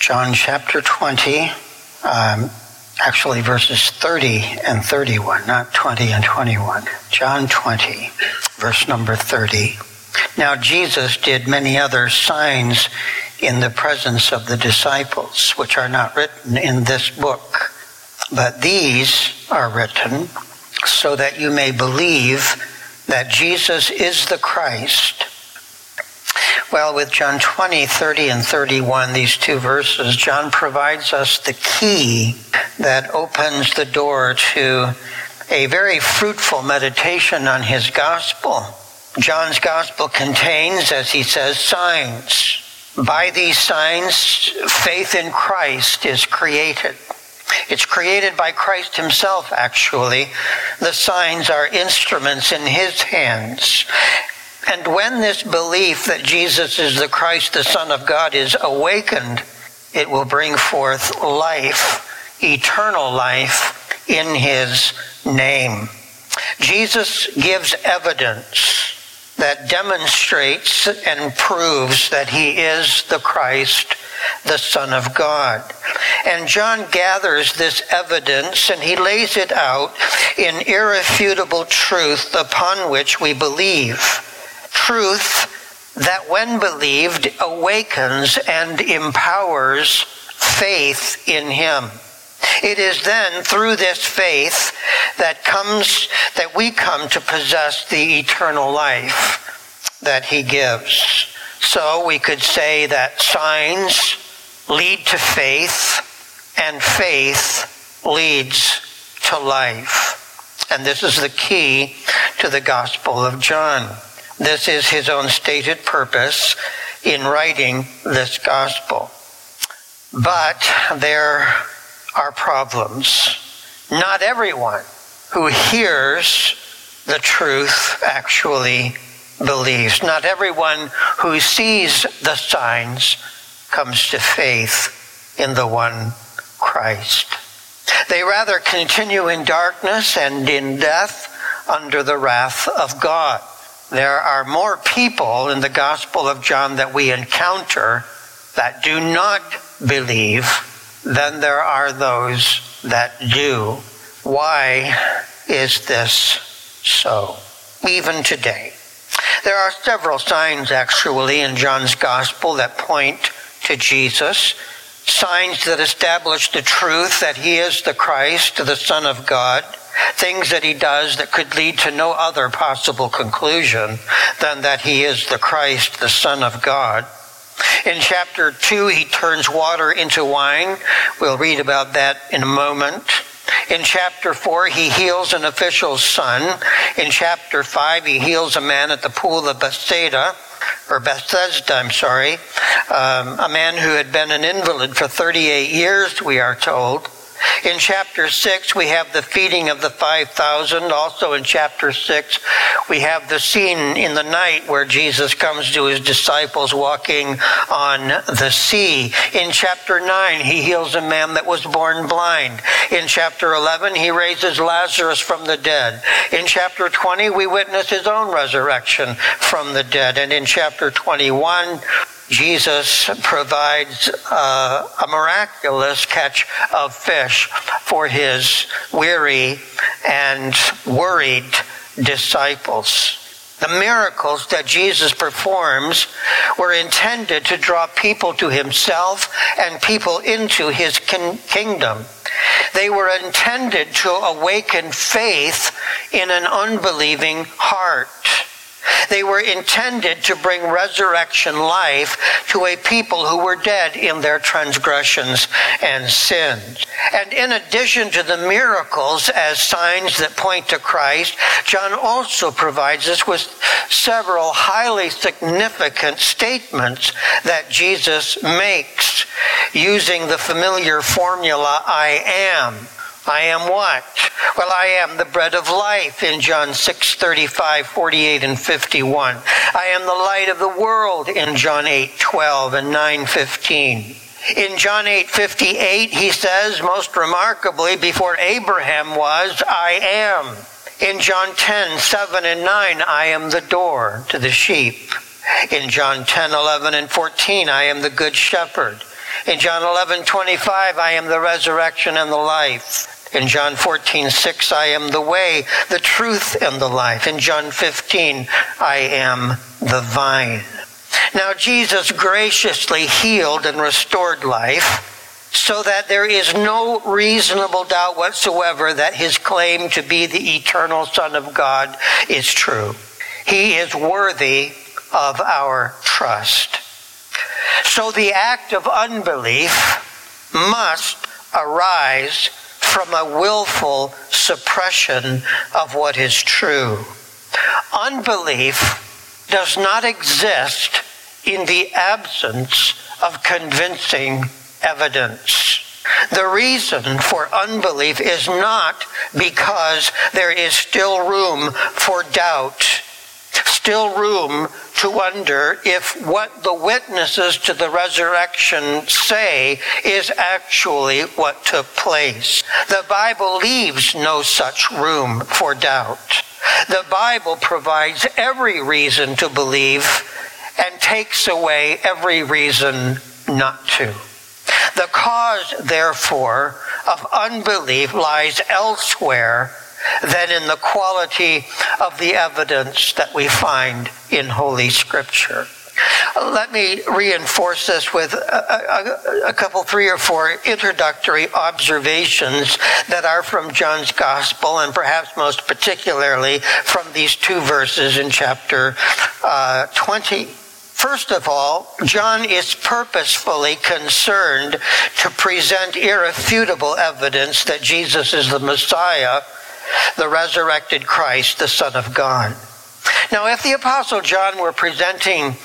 John chapter 20, actually verses 30 and 31, not 20 and 21. John 20, verse number 30. Now Jesus did many other signs in the presence of the disciples, which are not written in this book. But these are written so that you may believe that Jesus is the Christ. Well, with John 20, 30, and 31, these two verses, John provides us the key that opens the door to a very fruitful meditation on his gospel. John's gospel contains, as he says, signs. By these signs, faith in Christ is created. It's created by Christ himself, actually. The signs are instruments in his hands. And when this belief that Jesus is the Christ, the Son of God, is awakened, it will bring forth life, eternal life in his name. Jesus gives evidence that demonstrates and proves that he is the Christ, the Son of God. And John gathers this evidence and he lays it out in irrefutable truth upon which we believe. Truth that, when believed, awakens and empowers faith in him. It is then through this faith that we come to possess the eternal life that he gives. So we could say that signs lead to faith, and faith leads to life. And this is the key to the Gospel of John. This is his own stated purpose in writing this gospel. But there are problems. Not everyone who hears the truth actually believes. Not everyone who sees the signs comes to faith in the one Christ. They rather continue in darkness and in death under the wrath of God. There are more people in the Gospel of John that we encounter that do not believe than there are those that do. Why is this so? Even today. There are several signs actually in John's Gospel that point to Jesus. Signs that establish the truth that he is the Christ, the Son of God. Things that he does that could lead to no other possible conclusion than that he is the Christ, the Son of God. In chapter 2, he turns water into wine. We'll read about that in a moment. In chapter 4, he heals an official's son. In chapter 5, he heals a man at the pool of Bethesda, a man who had been an invalid for 38 years, we are told. In chapter 6, we have the feeding of the 5,000. Also in chapter 6, we have the scene in the night where Jesus comes to his disciples walking on the sea. In chapter 9, he heals a man that was born blind. In chapter 11, he raises Lazarus from the dead. In chapter 20, we witness his own resurrection from the dead. And in chapter 21, Jesus provides a miraculous catch of fish for his weary and worried disciples. The miracles that Jesus performs were intended to draw people to himself and people into his kingdom. They were intended to awaken faith in an unbelieving heart. They were intended to bring resurrection life to a people who were dead in their transgressions and sins. And in addition to the miracles as signs that point to Christ, John also provides us with several highly significant statements that Jesus makes using the familiar formula, I am. I am what? Well, I am the bread of life in John 6:35, 48, and 51. I am the light of the world in John 8:12 and 9:15. In John 8:58, he says, most remarkably, before Abraham was, I am. In John 10:7 and 9, I am the door to the sheep. In John 10:11 and 14, I am the good shepherd. In John 11:25, I am the resurrection and the life. In John 14:6, I am the way, the truth, and the life. In John 15, I am the vine. Now, Jesus graciously healed and restored life so that there is no reasonable doubt whatsoever that his claim to be the eternal Son of God is true. He is worthy of our trust. So the act of unbelief must arise from a willful suppression of what is true. Unbelief does not exist in the absence of convincing evidence. The reason for unbelief is not because there is still room for doubt, still room to wonder if what the witnesses to the resurrection say is actually what took place. The Bible leaves no such room for doubt. The Bible provides every reason to believe and takes away every reason not to. The cause, therefore, of unbelief lies elsewhere than in the quality of the evidence that we find in Holy Scripture. Let me reinforce this with a couple, 3 or 4 introductory observations that are from John's Gospel, and perhaps most particularly from these 2 verses in chapter 20. First of all, John is purposefully concerned to present irrefutable evidence that Jesus is the Messiah, the resurrected Christ, the Son of God. Now, if the Apostle John were presenting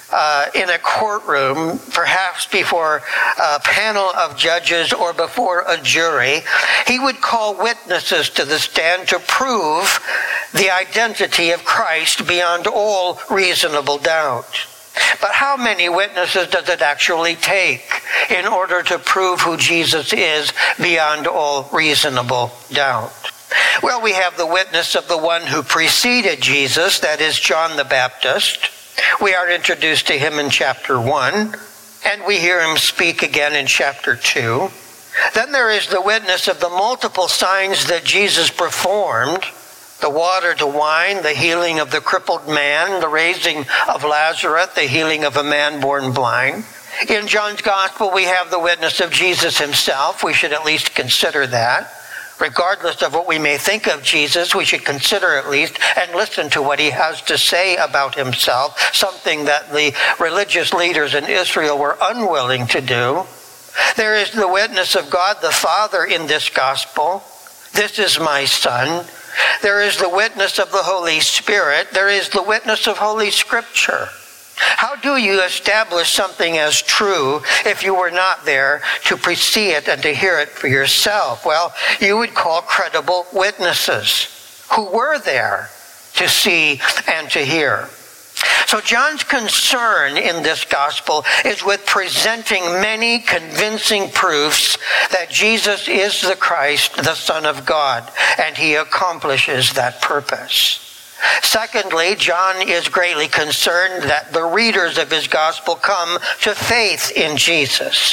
in a courtroom, perhaps before a panel of judges or before a jury, he would call witnesses to the stand to prove the identity of Christ beyond all reasonable doubt. But how many witnesses does it actually take in order to prove who Jesus is beyond all reasonable doubt? Well, we have the witness of the one who preceded Jesus, that is John the Baptist. We are introduced to him in chapter 1, and we hear him speak again in chapter 2. Then there is the witness of the multiple signs that Jesus performed: the water to wine, the healing of the crippled man, the raising of Lazarus, the healing of a man born blind. In John's Gospel, we have the witness of Jesus himself. We should at least consider that. Regardless of what we may think of Jesus, we should consider at least and listen to what he has to say about himself, something that the religious leaders in Israel were unwilling to do. There is the witness of God the Father in this gospel. This is my Son. There is the witness of the Holy Spirit. There is the witness of Holy Scripture. How do you establish something as true if you were not there to see it and to hear it for yourself? Well, you would call credible witnesses who were there to see and to hear. So John's concern in this gospel is with presenting many convincing proofs that Jesus is the Christ, the Son of God, and he accomplishes that purpose. Secondly, John is greatly concerned that the readers of his gospel come to faith in Jesus.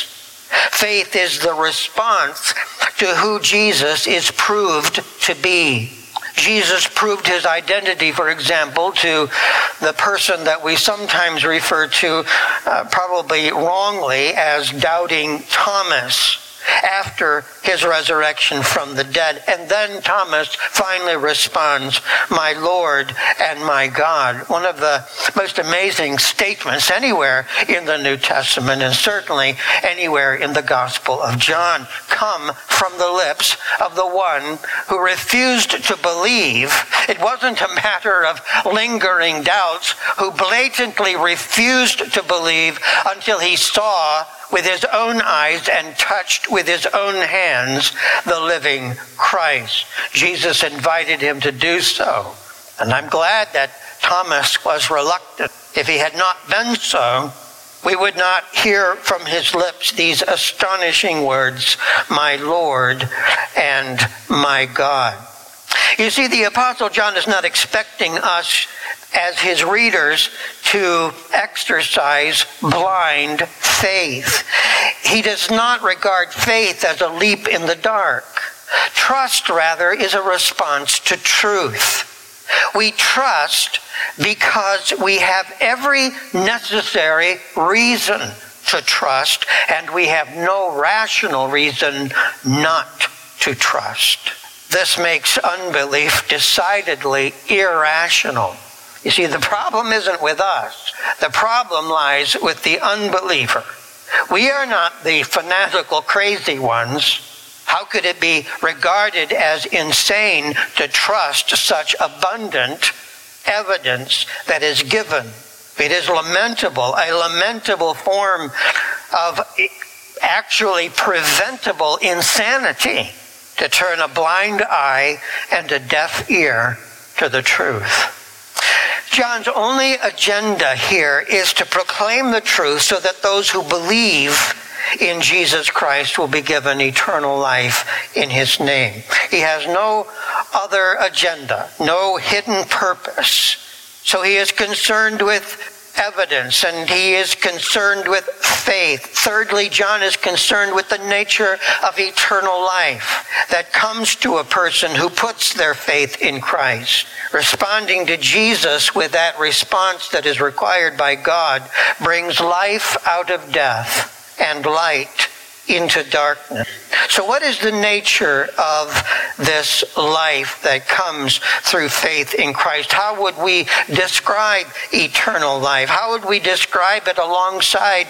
Faith is the response to who Jesus is proved to be. Jesus proved his identity, for example, to the person that we sometimes refer to, probably wrongly, as doubting Thomas, after his resurrection from the dead. And then Thomas finally responds, "My Lord and my God." One of the most amazing statements anywhere in the New Testament, and certainly anywhere in the Gospel of John, come from the lips of the one who refused to believe. It wasn't a matter of lingering doubts, who blatantly refused to believe until he saw with his own eyes and touched with his own hands the living Christ. Jesus invited him to do so. And I'm glad that Thomas was reluctant. If he had not been so, we would not hear from his lips these astonishing words, "My Lord and my God." You see, the Apostle John is not expecting us as his readers to exercise blind faith. He does not regard faith as a leap in the dark. Trust, rather, is a response to truth. We trust because we have every necessary reason to trust, and we have no rational reason not to trust. This makes unbelief decidedly irrational. You see, the problem isn't with us. The problem lies with the unbeliever. We are not the fanatical crazy ones. How could it be regarded as insane to trust such abundant evidence that is given? It is lamentable, a lamentable form of actually preventable insanity to turn a blind eye and a deaf ear to the truth. John's only agenda here is to proclaim the truth so that those who believe in Jesus Christ will be given eternal life in his name. He has no other agenda, no hidden purpose. So he is concerned with evidence, and he is concerned with faith. Thirdly, John is concerned with the nature of eternal life that comes to a person who puts their faith in Christ. Responding to Jesus with that response that is required by God brings life out of death and light into darkness. So what is the nature of this life that comes through faith in Christ? How would we describe eternal life? How would we describe it alongside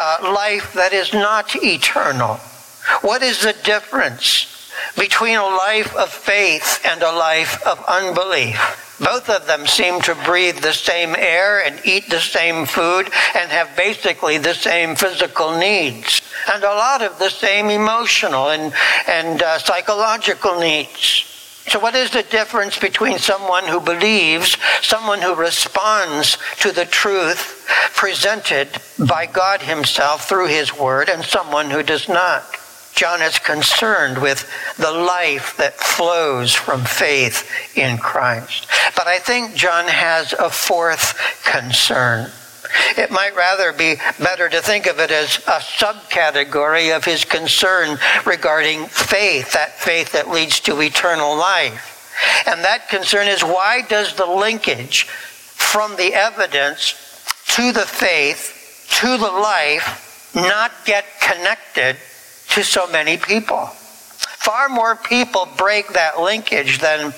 life that is not eternal? What is the difference between a life of faith and a life of unbelief? Both of them seem to breathe the same air and eat the same food and have basically the same physical needs and a lot of the same emotional and psychological needs. So what is the difference between someone who believes, someone who responds to the truth presented by God himself through his word, and someone who does not? John is concerned with the life that flows from faith in Christ. But I think John has a fourth concern. It might rather be better to think of it as a subcategory of his concern regarding faith, that faith that leads to eternal life. And that concern is, why does the linkage from the evidence to the faith, to the life, not get connected to so many people? Far more people break that linkage than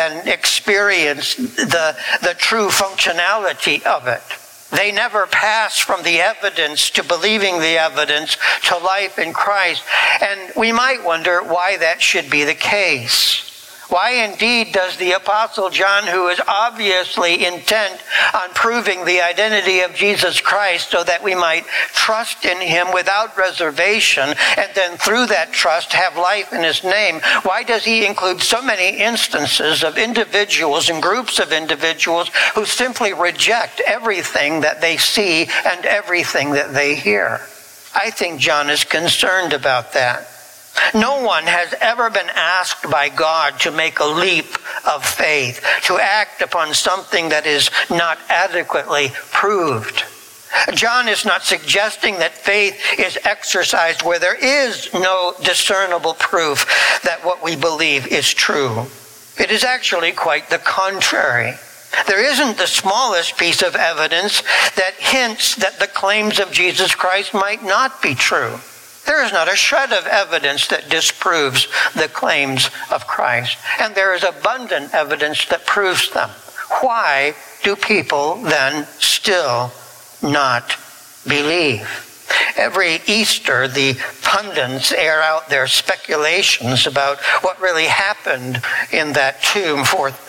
experience the true functionality of it. They never pass from the evidence to believing the evidence to life in Christ. And we might wonder why that should be the case. Why indeed does the Apostle John, who is obviously intent on proving the identity of Jesus Christ so that we might trust in him without reservation and then through that trust have life in his name, why does he include so many instances of individuals and groups of individuals who simply reject everything that they see and everything that they hear? I think John is concerned about that. No one has ever been asked by God to make a leap of faith, to act upon something that is not adequately proved. John is not suggesting that faith is exercised where there is no discernible proof that what we believe is true. It is actually quite the contrary. There isn't the smallest piece of evidence that hints that the claims of Jesus Christ might not be true. There is not a shred of evidence that disproves the claims of Christ. And there is abundant evidence that proves them. Why do people then still not believe? Every Easter, the pundits air out their speculations about what really happened in that tomb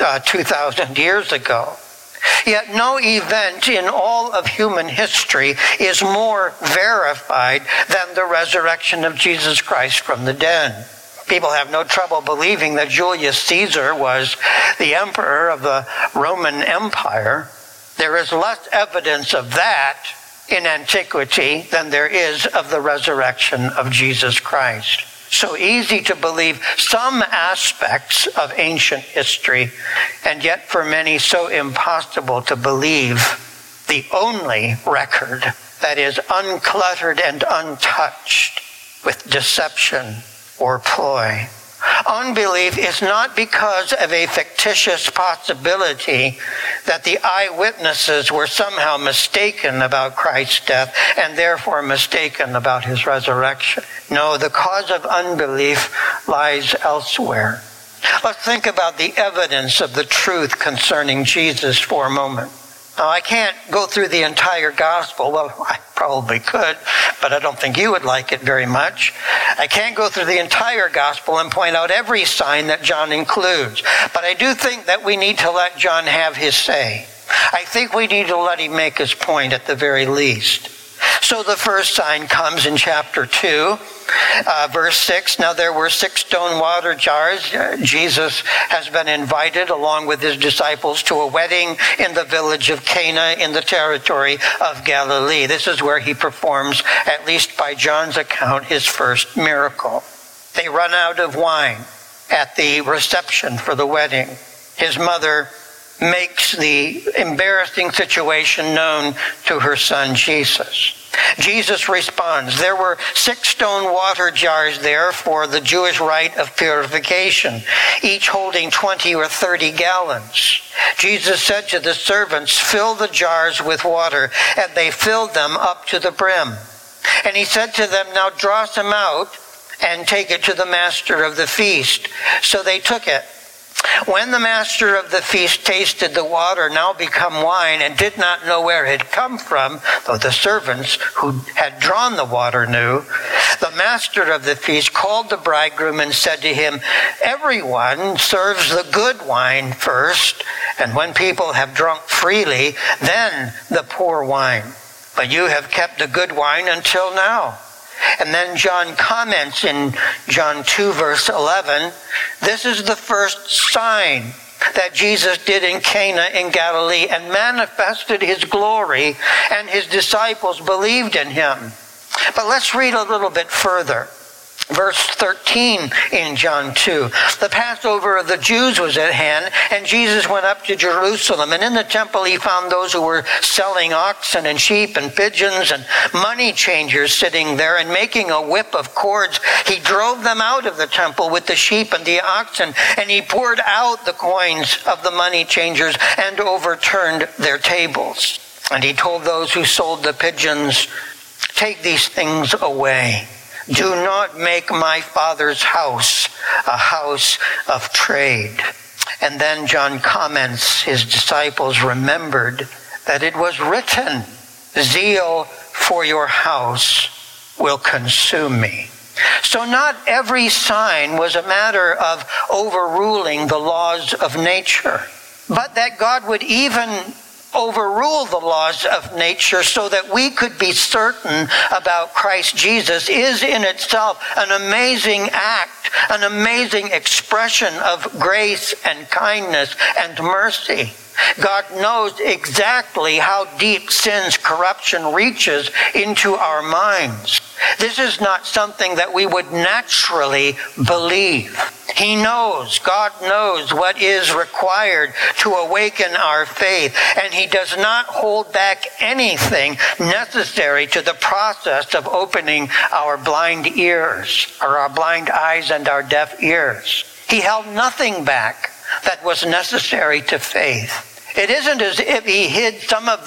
2,000 years ago. Yet no event in all of human history is more verified than the resurrection of Jesus Christ from the dead. People have no trouble believing that Julius Caesar was the emperor of the Roman Empire. There is less evidence of that in antiquity than there is of the resurrection of Jesus Christ. So easy to believe some aspects of ancient history, and yet for many so impossible to believe the only record that is uncluttered and untouched with deception or ploy. Unbelief is not because of a fictitious possibility that the eyewitnesses were somehow mistaken about Christ's death and therefore mistaken about his resurrection. No, the cause of unbelief lies elsewhere. Let's think about the evidence of the truth concerning Jesus for a moment. Now, I can't go through the entire gospel. Well, I probably could, but I don't think you would like it very much. I can't go through the entire gospel and point out every sign that John includes. But I do think that we need to let John have his say. I think we need to let him make his point at the very least. So the first sign comes in chapter 2, verse 6. Now there were 6 stone water jars. Jesus has been invited along with his disciples to a wedding in the village of Cana in the territory of Galilee. This is where he performs, at least by John's account, his first miracle. They run out of wine at the reception for the wedding. His mother makes the embarrassing situation known to her son Jesus. Jesus responds, there were 6 stone water jars there for the Jewish rite of purification, each holding 20 or 30 gallons. Jesus said to the servants, fill the jars with water, and they filled them up to the brim. And he said to them, now draw some out and take it to the master of the feast. So they took it. When the master of the feast tasted the water now become wine and did not know where it had come from, though the servants who had drawn the water knew, the master of the feast called the bridegroom and said to him, everyone serves the good wine first, and when people have drunk freely, then the poor wine. But you have kept the good wine until now. And then John comments in John 2, verse 11, this is the first sign that Jesus did in Cana in Galilee and manifested his glory, and his disciples believed in him. But let's read a little bit further. Verse 13 in John 2. The Passover of the Jews was at hand, and Jesus went up to Jerusalem. And in the temple he found those who were selling oxen and sheep and pigeons and money changers sitting there. And making a whip of cords, he drove them out of the temple with the sheep and the oxen. And he poured out the coins of the money changers and overturned their tables. And he told those who sold the pigeons, take these things away. Do not make my Father's house a house of trade. And then John comments, his disciples remembered that it was written, zeal for your house will consume me. So not every sign was a matter of overruling the laws of nature, but that God would even overrule the laws of nature so that we could be certain about Christ Jesus is in itself an amazing act, an amazing expression of grace and kindness and mercy. God knows exactly how deep sin's corruption reaches into our minds. This is not something that we would naturally believe. He knows, God knows what is required to awaken our faith, and he does not hold back anything necessary to the process of opening our blind ears, or our blind eyes and our deaf ears. He held nothing back that was necessary to faith. It isn't as if he hid some of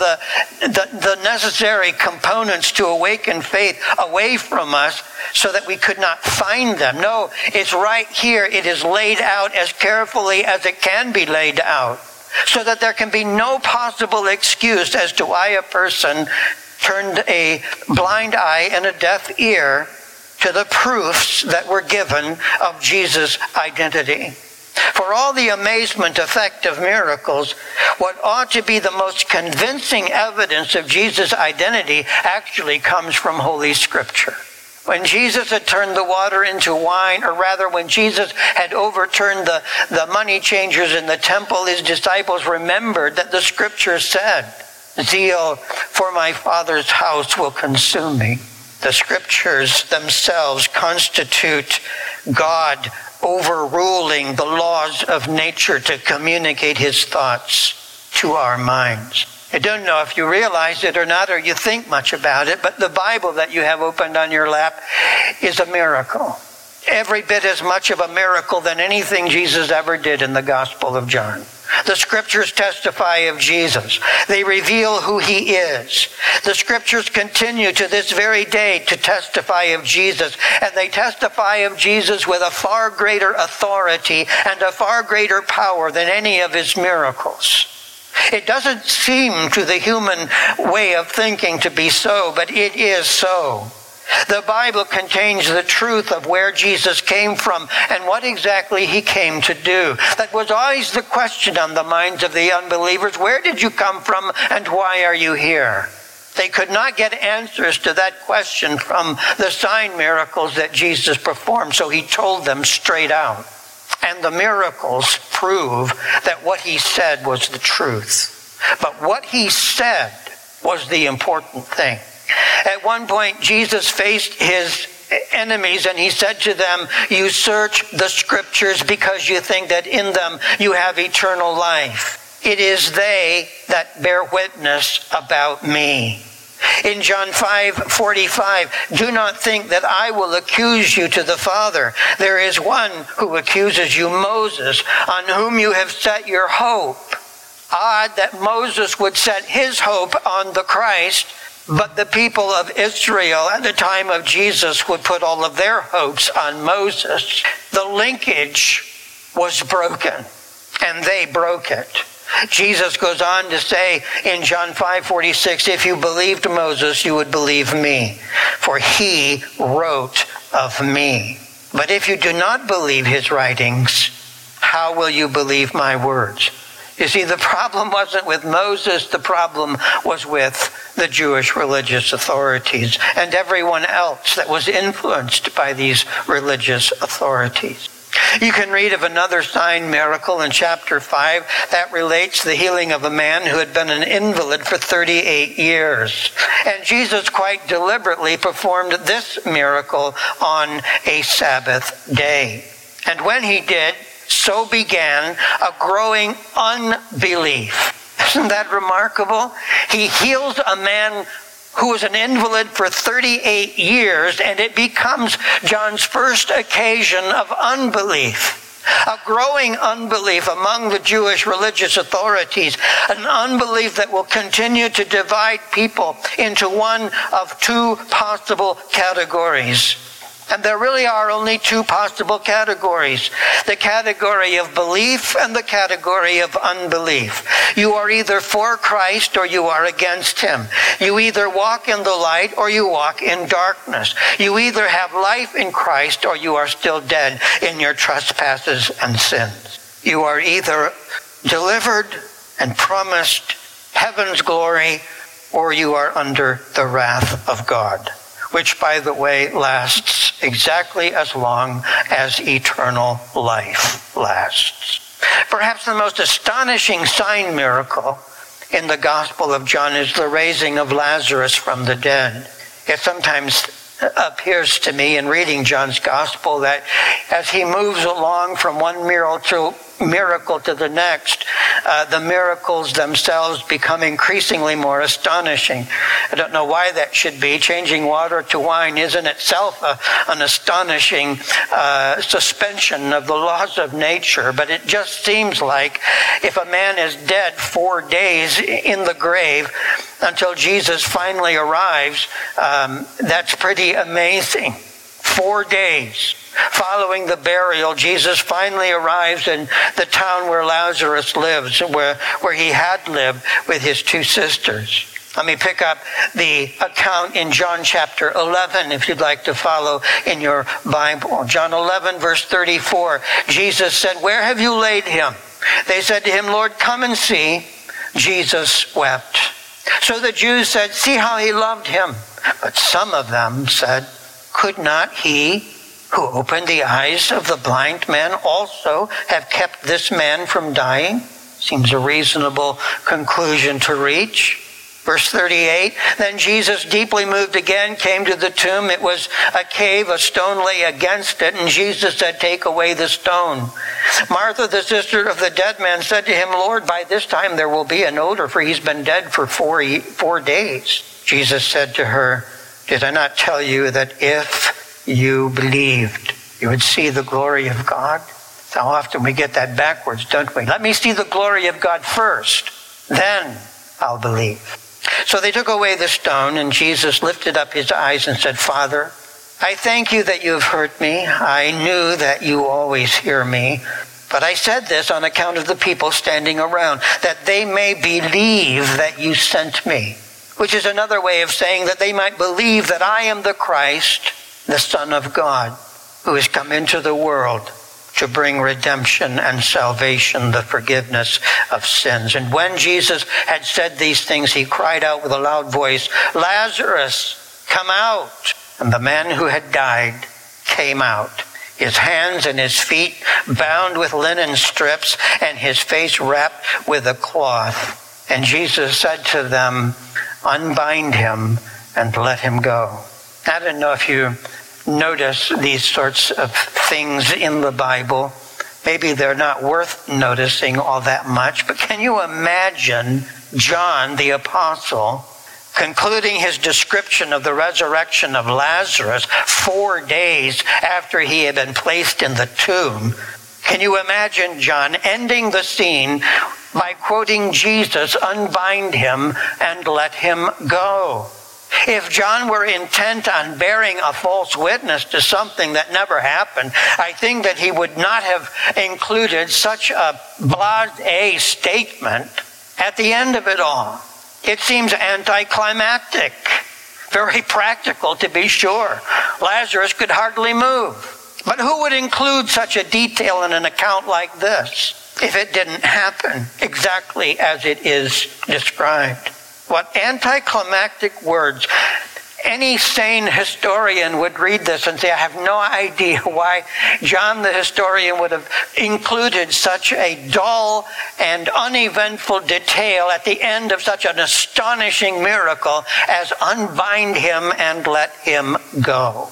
the necessary components to awaken faith away from us so that we could not find them. No, it's right here. It is laid out as carefully as it can be laid out so that there can be no possible excuse as to why a person turned a blind eye and a deaf ear to the proofs that were given of Jesus' identity. For all the amazement effect of miracles, what ought to be the most convincing evidence of Jesus' identity actually comes from Holy Scripture. When Jesus had turned the water into wine, or rather when Jesus had overturned the money changers in the temple, his disciples remembered that the Scripture said, zeal for my Father's house will consume me. The scriptures themselves constitute God overruling the laws of nature to communicate his thoughts to our minds. I don't know if you realize it or not, or you think much about it, but the Bible that you have opened on your lap is a miracle. Every bit as much of a miracle than anything Jesus ever did in the Gospel of John. The scriptures testify of Jesus. They reveal who he is. The scriptures continue to this very day to testify of Jesus, and they testify of Jesus with a far greater authority and a far greater power than any of his miracles. It doesn't seem to the human way of thinking to be so, but it is so. The Bible contains the truth of where Jesus came from and what exactly he came to do. That was always the question on the minds of the unbelievers. Where did you come from and why are you here? They could not get answers to that question from the sign miracles that Jesus performed, so he told them straight out. And the miracles prove that what he said was the truth. But what he said was the important thing. At one point, Jesus faced his enemies and he said to them, "You search the scriptures because you think that in them you have eternal life. It is they that bear witness about me." In John 5:45, "Do not think that I will accuse you to the Father. There is one who accuses you, Moses, on whom you have set your hope." Odd that Moses would set his hope on the Christ, but the people of Israel at the time of Jesus would put all of their hopes on Moses. The linkage was broken, and they broke it. Jesus goes on to say in John 5:46, "If you believed Moses, you would believe me, for he wrote of me. But if you do not believe his writings, how will you believe my words?" You see, the problem wasn't with Moses, the problem was with the Jewish religious authorities and everyone else that was influenced by these religious authorities. You can read of another sign miracle in chapter 5 that relates the healing of a man who had been an invalid for 38 years. And Jesus quite deliberately performed this miracle on a Sabbath day. And when he did, so began a growing unbelief. Isn't that remarkable? He heals a man who was an invalid for 38 years, and it becomes John's first occasion of unbelief. A growing unbelief among the Jewish religious authorities, an unbelief that will continue to divide people into one of two possible categories. And there really are only two possible categories: the category of belief and the category of unbelief. You are either for Christ or you are against him. You either walk in the light or you walk in darkness. You either have life in Christ or you are still dead in your trespasses and sins. You are either delivered and promised heaven's glory or you are under the wrath of God, which, by the way, lasts exactly as long as eternal life lasts. Perhaps the most astonishing sign miracle in the Gospel of John is the raising of Lazarus from the dead. It sometimes appears to me in reading John's Gospel that as he moves along from one miracle to the next, the miracles themselves become increasingly more astonishing. I don't know why that should be. Changing water to wine is in itself an astonishing suspension of the laws of nature, but it just seems like if a man is dead 4 days in the grave until Jesus finally arrives, that's pretty amazing. 4 days. Following the burial, Jesus finally arrives in the town where Lazarus lives, where he had lived with his two sisters. Let me pick up the account in John chapter 11, if you'd like to follow in your Bible. John 11, verse 34. Jesus said, "Where have you laid him?" They said to him, "Lord, come and see." Jesus wept. So the Jews said, "See how he loved him." But some of them said, "Could not he who opened the eyes of the blind man also have kept this man from dying?" Seems a reasonable conclusion to reach. Verse 38, then Jesus, deeply moved again, came to the tomb. It was a cave, a stone lay against it, and Jesus said, take away the stone. Martha, the sister of the dead man, said to him, Lord, by this time there will be an odor, for he's been dead for 4 days. Jesus said to her, did I not tell you that if you believed, you would see the glory of God? How often we get that backwards, don't we? Let me see the glory of God first, then I'll believe. So they took away the stone, and Jesus lifted up his eyes and said, Father, I thank you that you have heard me. I knew that you always hear me. But I said this on account of the people standing around, that they may believe that you sent me. Which is another way of saying that they might believe that I am the Christ, the Son of God, who has come into the world to bring redemption and salvation, the forgiveness of sins. And when Jesus had said these things, he cried out with a loud voice, Lazarus, come out. And the man who had died came out, his hands and his feet bound with linen strips, and his face wrapped with a cloth. And Jesus said to them, unbind him and let him go. I don't know if you notice these sorts of things in the Bible. Maybe they're not worth noticing all that much, but can you imagine John the Apostle concluding his description of the resurrection of Lazarus 4 days after he had been placed in the tomb? Can you imagine John ending the scene by quoting Jesus, unbind him and let him go? If John were intent on bearing a false witness to something that never happened, I think that he would not have included such a blasé statement at the end of it all. It seems anticlimactic, very practical to be sure. Lazarus could hardly move. But who would include such a detail in an account like this if it didn't happen exactly as it is described? What anticlimactic words. Any sane historian would read this and say, I have no idea why John the historian would have included such a dull and uneventful detail at the end of such an astonishing miracle as unbind him and let him go.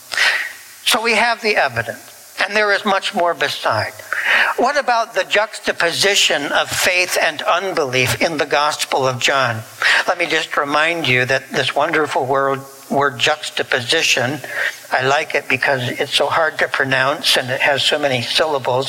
So we have the evidence, and there is much more beside. What about the juxtaposition of faith and unbelief in the Gospel of John? Let me just remind you that this wonderful word juxtaposition, I like it because it's so hard to pronounce and it has so many syllables.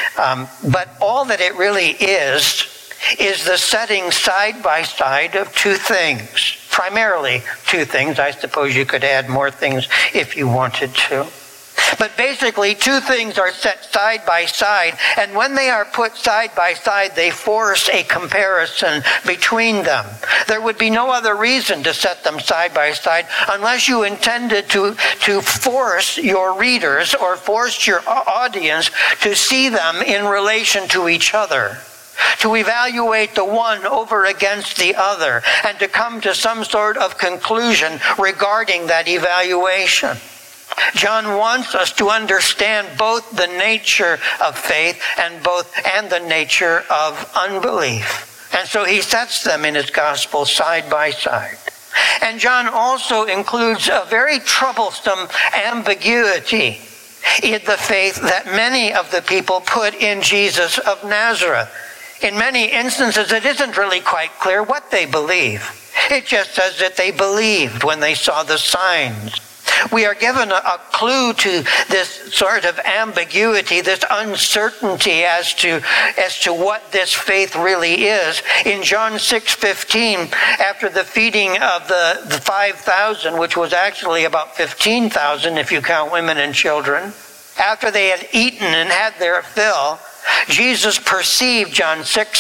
But all that it really is the setting side by side of two things. Primarily two things. I suppose you could add more things if you wanted to. But basically, two things are set side by side, and when they are put side by side, they force a comparison between them. There would be no other reason to set them side by side unless you intended to force your readers or force your audience to see them in relation to each other, to evaluate the one over against the other, and to come to some sort of conclusion regarding that evaluation. John wants us to understand both the nature of faith and the nature of unbelief. And so he sets them in his gospel side by side. And John also includes a very troublesome ambiguity in the faith that many of the people put in Jesus of Nazareth. In many instances, it isn't really quite clear what they believe. It just says that they believed when they saw the signs. We are given a clue to this sort of ambiguity, this uncertainty as to what this faith really is. In John 6:15, after the feeding of the 5,000, which was actually about 15,000 if you count women and children, after they had eaten and had their fill, Jesus perceived, John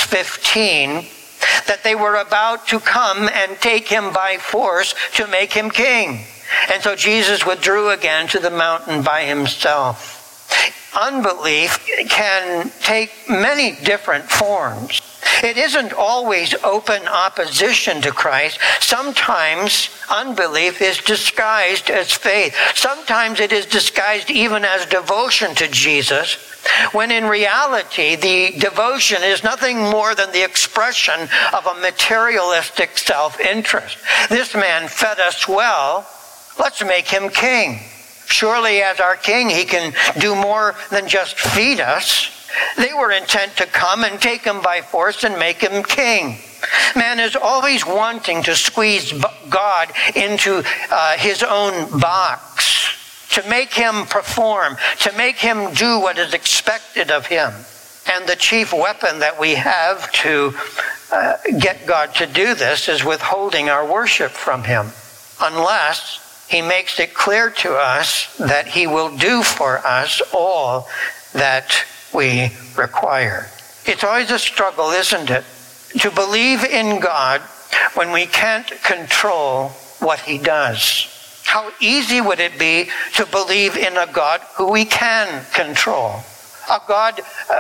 6:15, that they were about to come and take him by force to make him king. And so Jesus withdrew again to the mountain by himself. unbelief can take many different forms. It isn't always open opposition to Christ. Sometimes unbelief is disguised as faith. Sometimes it is disguised even as devotion to Jesus, when in reality the devotion is nothing more than the expression of a materialistic self-interest. This man fed us well. Let's make him king. Surely as our king, he can do more than just feed us. They were intent to come and take him by force and make him king. Man is always wanting to squeeze God into his own box, to make him perform, to make him do what is expected of him. And the chief weapon that we have to get God to do this is withholding our worship from him, unless he makes it clear to us that he will do for us all that we require. It's always a struggle, isn't it, to believe in God when we can't control what he does. How easy would it be to believe in a God who we can control? A God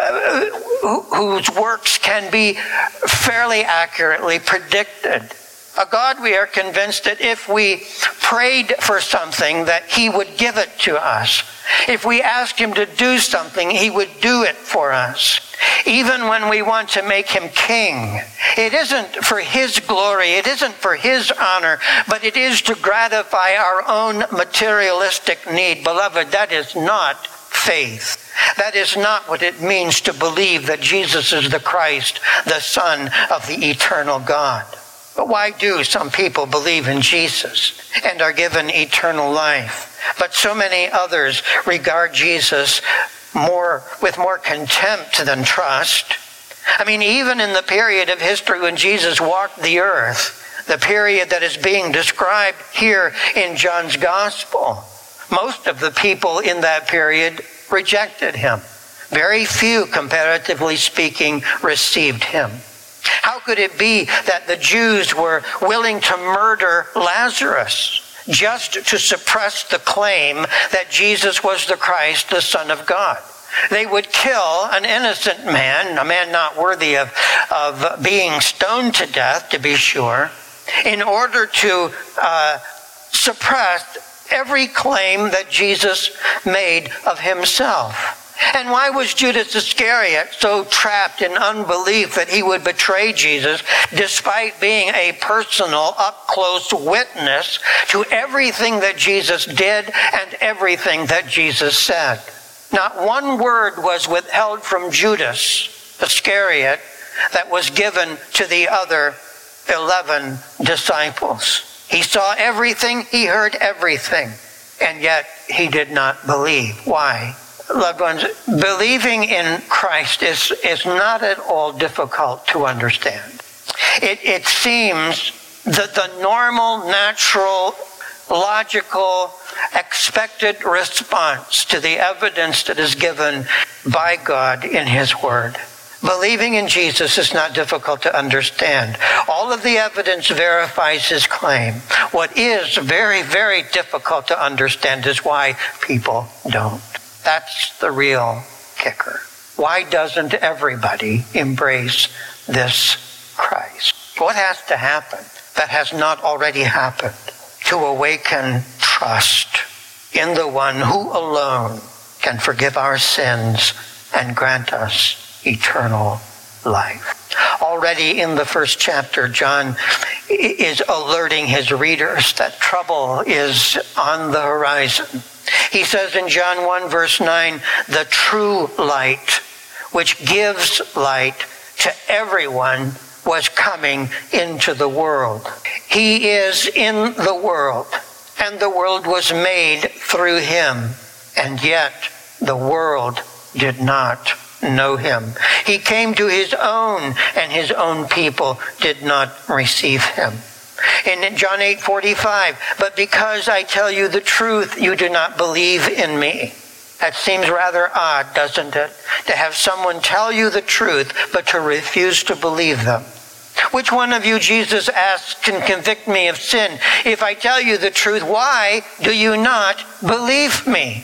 whose works can be fairly accurately predicted. A God we are convinced that if we prayed for something, that he would give it to us. If we asked him to do something, he would do it for us. Even when we want to make him king, it isn't for his glory, it isn't for his honor, but it is to gratify our own materialistic need. Beloved, that is not faith. That is not what it means to believe that Jesus is the Christ, the Son of the eternal God. But why do some people believe in Jesus and are given eternal life, but so many others regard Jesus with more contempt than trust? I mean, even in the period of history when Jesus walked the earth, the period that is being described here in John's Gospel, most of the people in that period rejected him. Very few, comparatively speaking, received him. How could it be that the Jews were willing to murder Lazarus just to suppress the claim that Jesus was the Christ, the Son of God? They would kill an innocent man, a man not worthy of being stoned to death, to be sure, in order to suppress every claim that Jesus made of himself. And why was Judas Iscariot so trapped in unbelief that he would betray Jesus, despite being a personal, up-close witness to everything that Jesus did and everything that Jesus said? Not one word was withheld from Judas Iscariot that was given to the other 11 disciples. He saw everything, he heard everything, and yet he did not believe. Why? Loved ones, believing in Christ is not at all difficult to understand. It seems that the normal, natural, logical, expected response to the evidence that is given by God in his word. Believing in Jesus is not difficult to understand. All of the evidence verifies his claim. What is very, very difficult to understand is why people don't. That's the real kicker. Why doesn't everybody embrace this Christ? What has to happen that has not already happened to awaken trust in the one who alone can forgive our sins and grant us eternal life? Already in the first chapter, John is alerting his readers that trouble is on the horizon. He says in John 1 verse 9, the true light, which gives light to everyone, was coming into the world. He is in the world, and the world was made through him, and yet the world did not know him. He came to his own, and his own people did not receive him. In John 8:45, but because I tell you the truth, you do not believe in me. That seems rather odd, doesn't it? To have someone tell you the truth, but to refuse to believe them. Which one of you, Jesus asks, can convict me of sin? If I tell you the truth, why do you not believe me?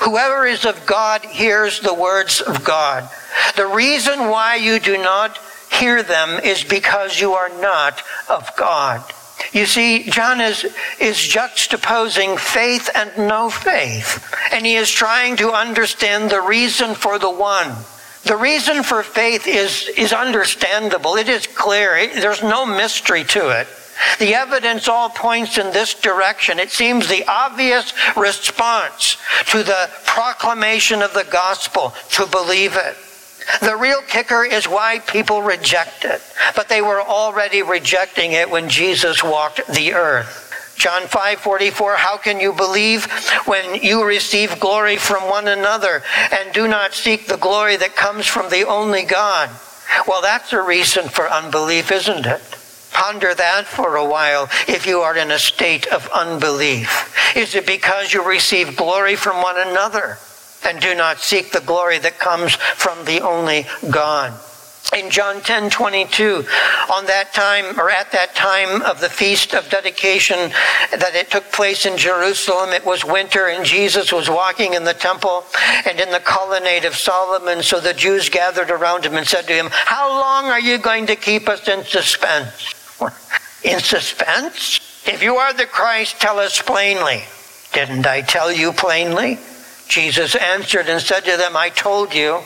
Whoever is of God hears the words of God. The reason why you do not hear them is because you are not of God. You see, John is juxtaposing faith and no faith. And he is trying to understand the reason for the one. The reason for faith is understandable. It is clear. There's no mystery to it. The evidence all points in this direction. It seems the obvious response to the proclamation of the gospel to believe it. The real kicker is why people reject it. But they were already rejecting it when Jesus walked the earth. John 5:44, how can you believe when you receive glory from one another and do not seek the glory that comes from the only God? Well, that's a reason for unbelief, isn't it? Ponder that for a while if you are in a state of unbelief. Is it because you receive glory from one another and do not seek the glory that comes from the only God? In John 10:22, at that time of the feast of dedication that it took place in Jerusalem, it was winter and Jesus was walking in the temple and in the colonnade of Solomon. So the Jews gathered around him and said to him, how long are you going to keep us in suspense? In suspense? If you are the Christ, tell us plainly. Didn't I tell you plainly? Jesus answered and said to them, I told you,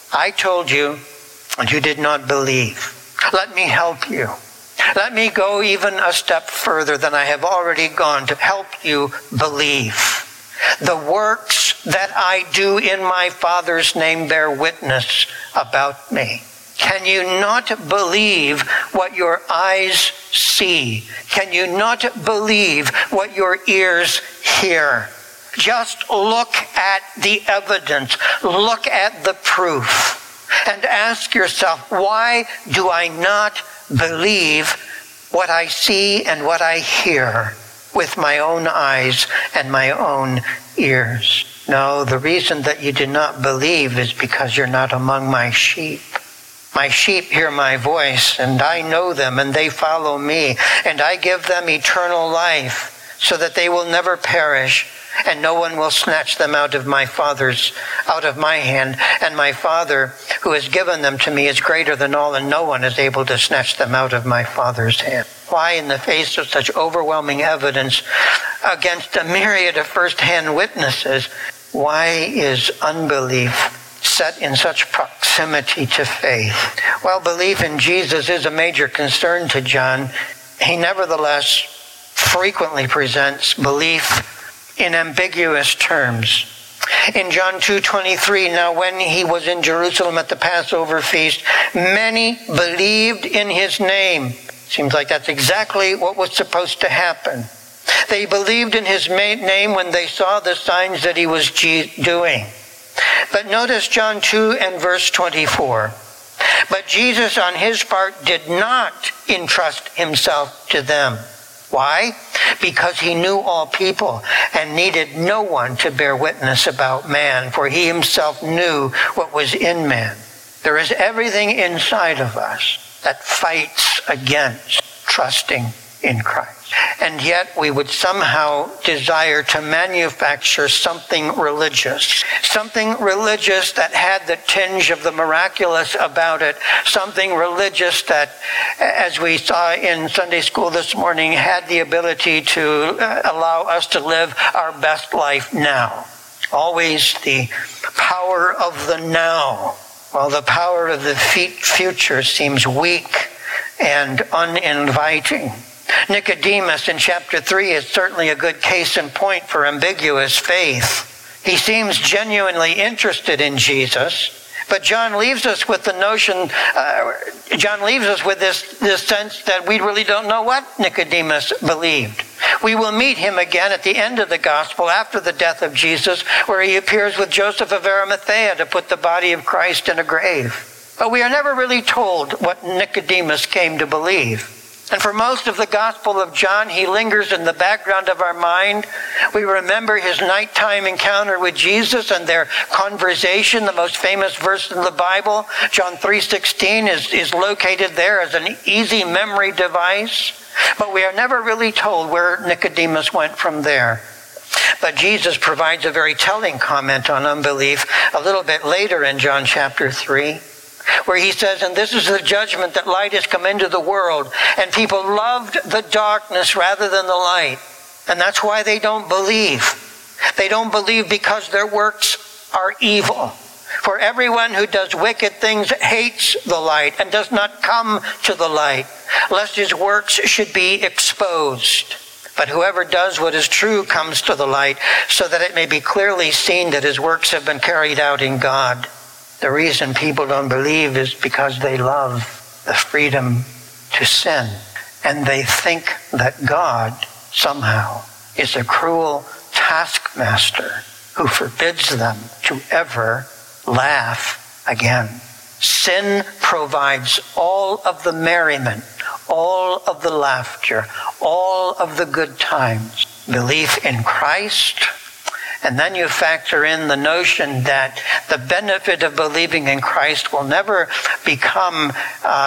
and you did not believe. Let me help you. Let me go even a step further than I have already gone to help you believe. The works that I do in my Father's name bear witness about me. Can you not believe what your eyes see? Can you not believe what your ears hear? Just look at the evidence. Look at the proof. And ask yourself, why do I not believe what I see and what I hear with my own eyes and my own ears? No, the reason that you do not believe is because you're not among my sheep. My sheep hear my voice, and I know them, and they follow me, and I give them eternal life, so that they will never perish, and no one will snatch them out of my hand. And my Father, who has given them to me, is greater than all, and no one is able to snatch them out of my Father's hand. Why, in the face of such overwhelming evidence against a myriad of first-hand witnesses, why is unbelief set in such proximity to faith? Well, belief in Jesus is a major concern to John. He nevertheless frequently presents belief in ambiguous terms. In John 2:23, now when he was in Jerusalem at the Passover feast, many believed in his name. Seems like that's exactly what was supposed to happen. They believed in his name when they saw the signs that he was doing. But notice John 2 and verse 24. But Jesus on his part did not entrust himself to them. Why? Because he knew all people and needed no one to bear witness about man, for he himself knew what was in man. There is everything inside of us that fights against trusting in Christ. And yet we would somehow desire to manufacture something religious that had the tinge of the miraculous about it, something religious that, as we saw in Sunday school this morning, had the ability to allow us to live our best life now. Always the power of the now, while the power of the future seems weak and uninviting. Nicodemus in chapter 3 is certainly a good case in point for ambiguous faith. He seems genuinely interested in Jesus, but John leaves us with the notion, this sense that we really don't know what Nicodemus believed. We will meet him again at the end of the gospel after the death of Jesus, where he appears with Joseph of Arimathea to put the body of Christ in a grave. But we are never really told what Nicodemus came to believe. And for most of the Gospel of John, he lingers in the background of our mind. We remember his nighttime encounter with Jesus and their conversation. The most famous verse in the Bible, John 3:16, is located there as an easy memory device. But we are never really told where Nicodemus went from there. But Jesus provides a very telling comment on unbelief a little bit later in John chapter 3, where he says, "And this is the judgment, that light has come into the world, and people loved the darkness rather than the light." And that's why they don't believe. They don't believe because their works are evil. For everyone who does wicked things hates the light and does not come to the light, lest his works should be exposed. But whoever does what is true comes to the light, so that it may be clearly seen that his works have been carried out in God. The reason people don't believe is because they love the freedom to sin. And they think that God somehow is a cruel taskmaster who forbids them to ever laugh again. Sin provides all of the merriment, all of the laughter, all of the good times. Belief in Christ, and then you factor in the notion that the benefit of believing in Christ will never become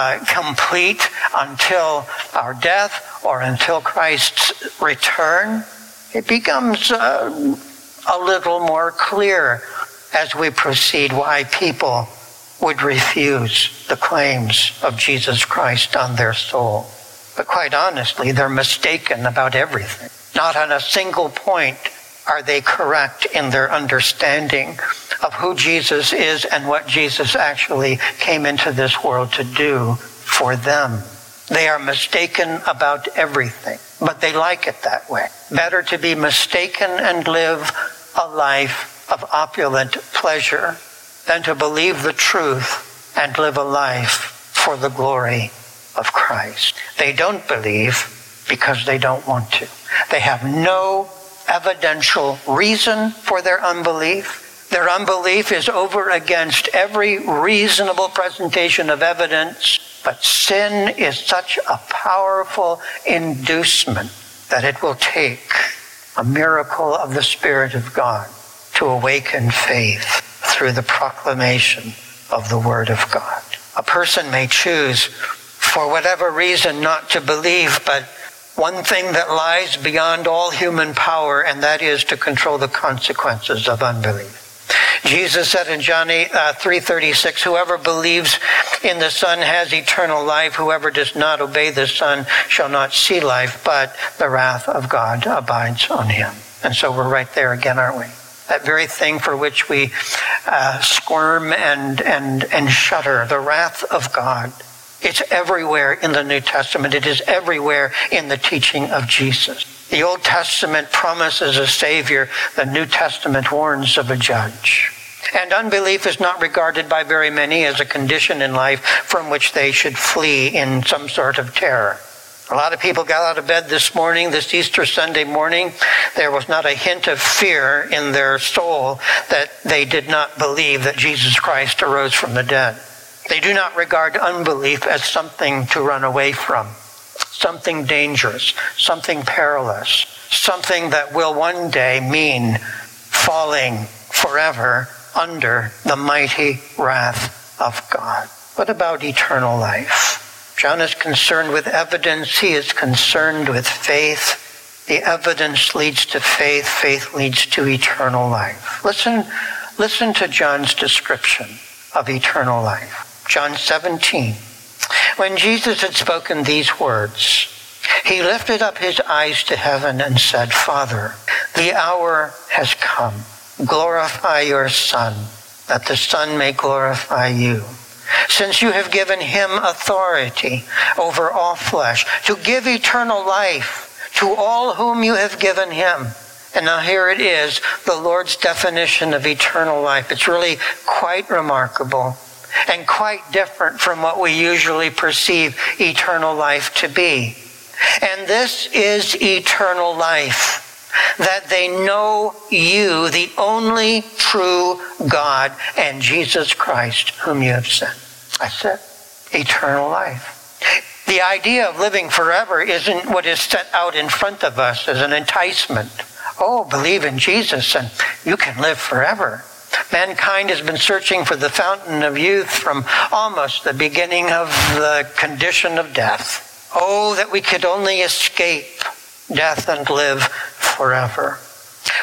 complete until our death or until Christ's return. It becomes a little more clear as we proceed why people would refuse the claims of Jesus Christ on their soul. But quite honestly, they're mistaken about everything. Not on a single point are they correct in their understanding of who Jesus is and what Jesus actually came into this world to do for them. They are mistaken about everything, but they like it that way. Better to be mistaken and live a life of opulent pleasure than to believe the truth and live a life for the glory of Christ. They don't believe because they don't want to. They have no evidential reason for their unbelief. Their unbelief is over against every reasonable presentation of evidence. But sin is such a powerful inducement that it will take a miracle of the Spirit of God to awaken faith through the proclamation of the Word of God. A person may choose, for whatever reason, not to believe, but one thing that lies beyond all human power, and that is to control the consequences of unbelief. Jesus said in John 3:36, "Whoever believes in the Son has eternal life. Whoever does not obey the Son shall not see life, but the wrath of God abides on him." And so we're right there again, aren't we? That very thing for which we squirm and shudder, the wrath of God. It's everywhere in the New Testament. It is everywhere in the teaching of Jesus. The Old Testament promises a Savior. The New Testament warns of a judge. And unbelief is not regarded by very many as a condition in life from which they should flee in some sort of terror. A lot of people got out of bed this morning, this Easter Sunday morning. There was not a hint of fear in their soul that they did not believe that Jesus Christ arose from the dead. They do not regard unbelief as something to run away from, something dangerous, something perilous, something that will one day mean falling forever under the mighty wrath of God. What about eternal life? John is concerned with evidence. He is concerned with faith. The evidence leads to faith. Faith leads to eternal life. Listen to John's description of eternal life. John 17. When Jesus had spoken these words, he lifted up his eyes to heaven and said, "Father, the hour has come. Glorify your Son, that the Son may glorify you. Since you have given him authority over all flesh, to give eternal life to all whom you have given him." And now here it is, the Lord's definition of eternal life. It's really quite remarkable and quite different from what we usually perceive eternal life to be. And this is eternal life, that they know you, the only true God, and Jesus Christ, whom you have sent. That's it. Eternal life. The idea of living forever isn't what is set out in front of us as an enticement. Oh, believe in Jesus and you can live forever. Mankind has been searching for the fountain of youth from almost the beginning of the condition of death. Oh, that we could only escape death and live forever.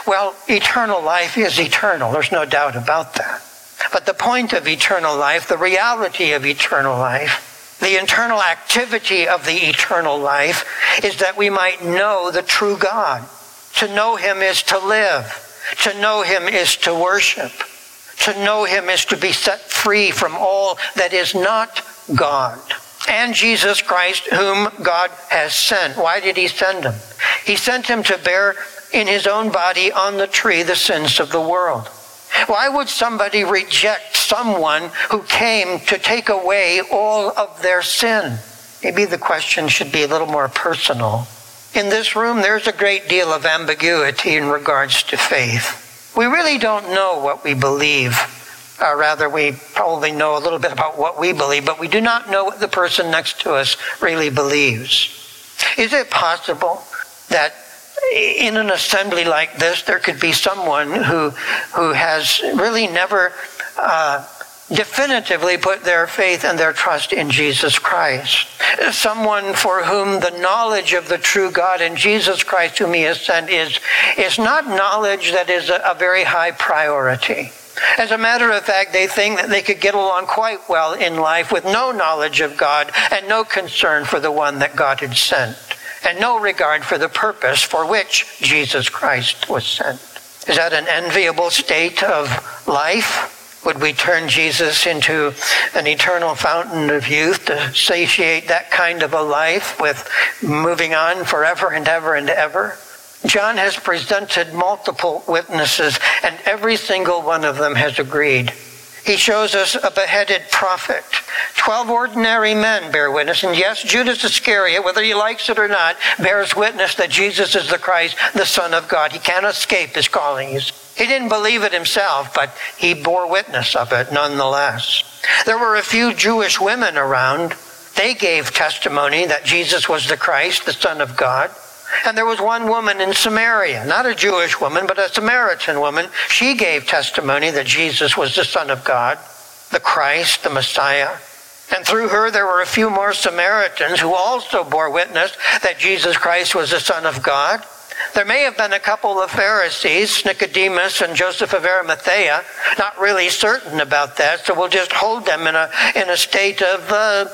Well, eternal life is eternal. There's no doubt about that. But the point of eternal life, the reality of eternal life, the internal activity of the eternal life is that we might know the true God. To know him is to live. To know him is to worship. To know him is to be set free from all that is not God. And Jesus Christ, whom God has sent. Why did he send him? He sent him to bear in his own body on the tree the sins of the world. Why would somebody reject someone who came to take away all of their sin? Maybe the question should be a little more personal. In this room, there's a great deal of ambiguity in regards to faith. We really don't know what we believe. Rather, we probably know a little bit about what we believe, but we do not know what the person next to us really believes. Is it possible that in an assembly like this, there could be someone who has really never definitively put their faith and their trust in Jesus Christ? Someone for whom the knowledge of the true God and Jesus Christ whom he has sent is not knowledge that is a very high priority. As a matter of fact, they think that they could get along quite well in life with no knowledge of God and no concern for the one that God had sent, and no regard for the purpose for which Jesus Christ was sent. Is that an enviable state of life? Would we turn Jesus into an eternal fountain of youth to satiate that kind of a life with moving on forever and ever and ever? John has presented multiple witnesses, and every single one of them has agreed. He shows us a beheaded prophet. 12 ordinary men bear witness, and yes, Judas Iscariot, whether he likes it or not, bears witness that Jesus is the Christ, the Son of God. He can't escape his callings. He didn't believe it himself, but he bore witness of it nonetheless. There were a few Jewish women around. They gave testimony that Jesus was the Christ, the Son of God. And there was one woman in Samaria, not a Jewish woman, but a Samaritan woman. She gave testimony that Jesus was the Son of God, the Christ, the Messiah. And through her, there were a few more Samaritans who also bore witness that Jesus Christ was the Son of God. There may have been a couple of Pharisees, Nicodemus and Joseph of Arimathea, not really certain about that, so we'll just hold them in a state of,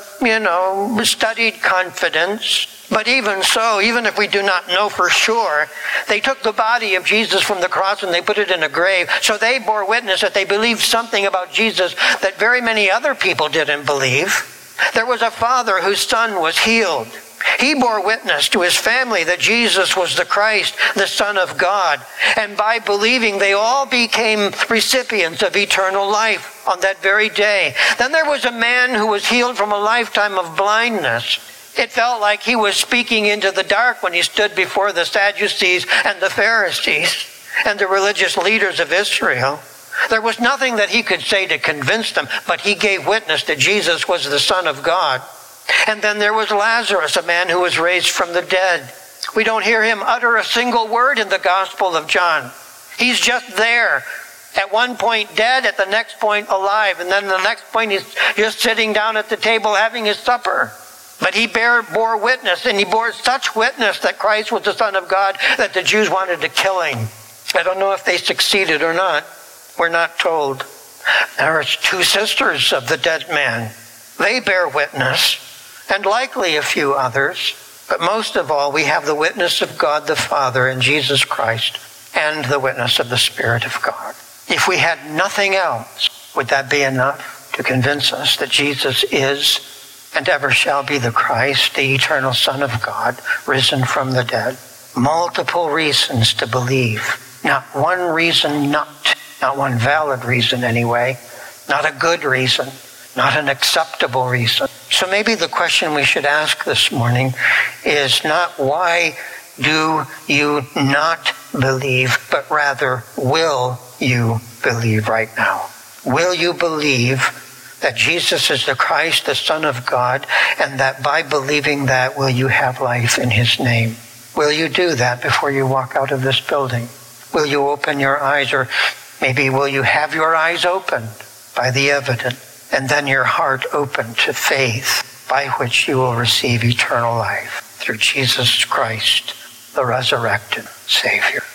studied confidence. But even so, even if we do not know for sure, they took the body of Jesus from the cross and they put it in a grave. So they bore witness that they believed something about Jesus that very many other people didn't believe. There was a father whose son was healed. He bore witness to his family that Jesus was the Christ, the Son of God. And by believing, they all became recipients of eternal life on that very day. Then there was a man who was healed from a lifetime of blindness. It felt like he was speaking into the dark when he stood before the Sadducees and the Pharisees and the religious leaders of Israel. There was nothing that he could say to convince them, but he gave witness that Jesus was the Son of God. And then there was Lazarus, a man who was raised from the dead. We don't hear him utter a single word in the Gospel of John. He's just there. At one point dead, at the next point alive, and then the next point he's just sitting down at the table having his supper. But he bore witness, and he bore such witness that Christ was the Son of God that the Jews wanted to kill him. I don't know if they succeeded or not. We're not told. There are two sisters of the dead man. They bear witness, and likely a few others. But most of all, we have the witness of God the Father and Jesus Christ, and the witness of the Spirit of God. If we had nothing else, would that be enough to convince us that Jesus is and ever shall be the Christ, the eternal Son of God, risen from the dead? Multiple reasons to believe. Not one reason not one valid reason anyway. Not a good reason. Not an acceptable reason. So maybe the question we should ask this morning is not why do you not believe, but rather will you believe right now? Will you believe that Jesus is the Christ, the Son of God, and that by believing that, will you have life in his name? Will you do that before you walk out of this building? Will you open your eyes, or maybe will you have your eyes opened by the evidence, and then your heart open to faith, by which you will receive eternal life through Jesus Christ, the resurrected Savior?